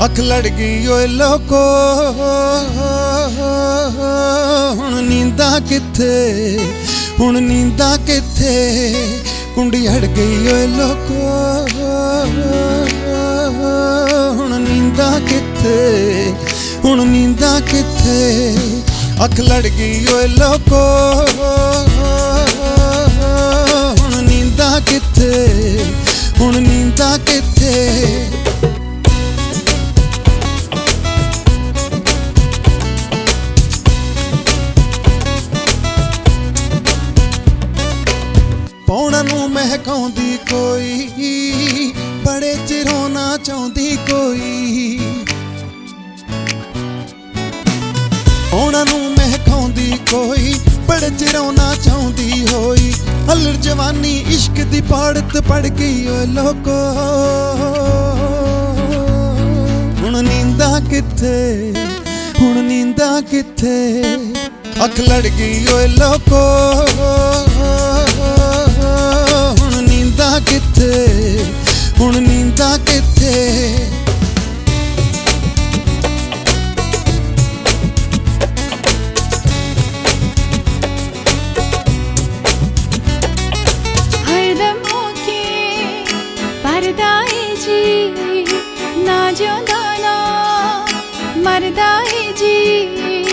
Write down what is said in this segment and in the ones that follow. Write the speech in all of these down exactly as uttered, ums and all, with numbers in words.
ਅੱਖ ਲੜ ਗਈ ਓਏ ਲੋਕੋ ਹੁਣ ਨੀਂਦਾਂ ਕਿੱਥੇ, ਹੁਣ ਨੀਂਦਾਂ ਕਿੱਥੇ, ਕੁੰਡੀ ਹੜ ਗਈ ਓਏ ਲੋਕੋ ਹੁਣ ਨੀਂਦਾਂ ਕਿੱਥੇ, ਹੁਣ ਨੀਂਦਾਂ ਕਿੱਥੇ। ਅੱਖ ਲੜ ਗਈ ਓਏ ਲੋਕੋ ਹੁਣ ਨੀਂਦਾਂ ਕਿੱਥੇ, ਹੁਣ ਨੀਂਦਾਂ ਕਿੱਥੇ। ਪੌਣਾ ਨੂੰ ਮਹਿਕਾਉਂਦੀ ਕੋਈ, ਬੜੇ ਚਿਰੋਂ ਨਾ ਚਾਹੁੰਦੀ ਕੋਈ। ਪੌਣਾ ਨੂੰ ਮਹਿਕਾਉਂਦੀ ਕੋਈ, ਬੜੇ ਚਿਰੋਂ ਨਾ ਚਾਹੁੰਦੀ ਹੋਈ। ਅਲੜ ਜਵਾਨੀ ਇਸ਼ਕ ਦੀ ਪੜਤ ਪੜ ਗਈ ਓਏ ਲੋਕੋ ਹੁਣ ਨੀਂਦਾਂ ਕਿੱਥੇ, ਹੁਣ ਨੀਂਦਾਂ ਕਿੱਥੇ। ਅੱਖ ਲੜ ਗਈ ਓਏ ਲੋਕੋ ਹੁਣ ਨੀਂਦਾਂ ਕਿੱਥੇ, ਹੁਣ ਨੀਂਦਾਂ ਕਿੱਥੇ। ਮਰਦਾ ਏ ਜੀ ਨਾ ਜਿਉਂਦਾ ਨਾ ਮਰਦਾ ਏ ਜੀ।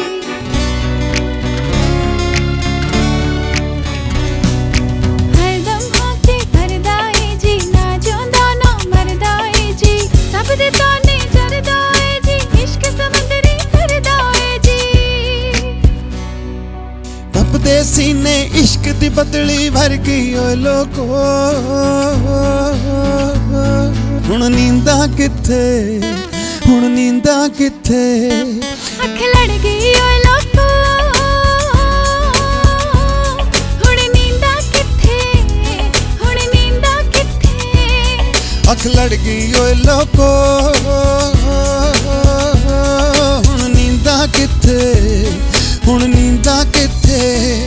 ਹਰਦਮ ਹੋਕੇ ਕਰਦਾ ਏ ਜੀ ਨਾ ਜਿਉਂਦਾ ਨਾ ਮਰਦਾ ਏ ਜੀ। ਸਭ ਦੇ ਤਾਨੇ ਜਰਦਾ ਏ ਜੀ ਇਸ਼ਕ ਸਮੁੰਦਰੀ ਕਰਦਾ ਏ ਜੀ। ਤਪਦੇ ਸੀਨੇ ਇਸ਼ਕ ਦੀ ਬਦਲੀ ਭਰ ਗਈ ਓਏ ਲੋਕੋ ਹੁਣ ਨੀਂਦਾਂ ਕਿੱਥੇ, ਹੁਣ ਨੀਂਦਾਂ ਕਿੱਥੇ। ਅੱਖ ਲੜ ਗਈ ਓਏ ਲੋਕੋ ਹੁਣ ਨੀਂਦਾਂ ਕਿੱਥੇ, ਹੁਣ ਨੀਂਦਾਂ ਕਿੱਥੇ। ਅੱਖ ਲੜ ਗਈ ਓਏ ਲੋਕੋ ਹੁਣ ਨੀਂਦਾਂ ਕਿੱਥੇ, ਹੁਣ ਨੀਂਦਾਂ ਕਿੱਥੇ।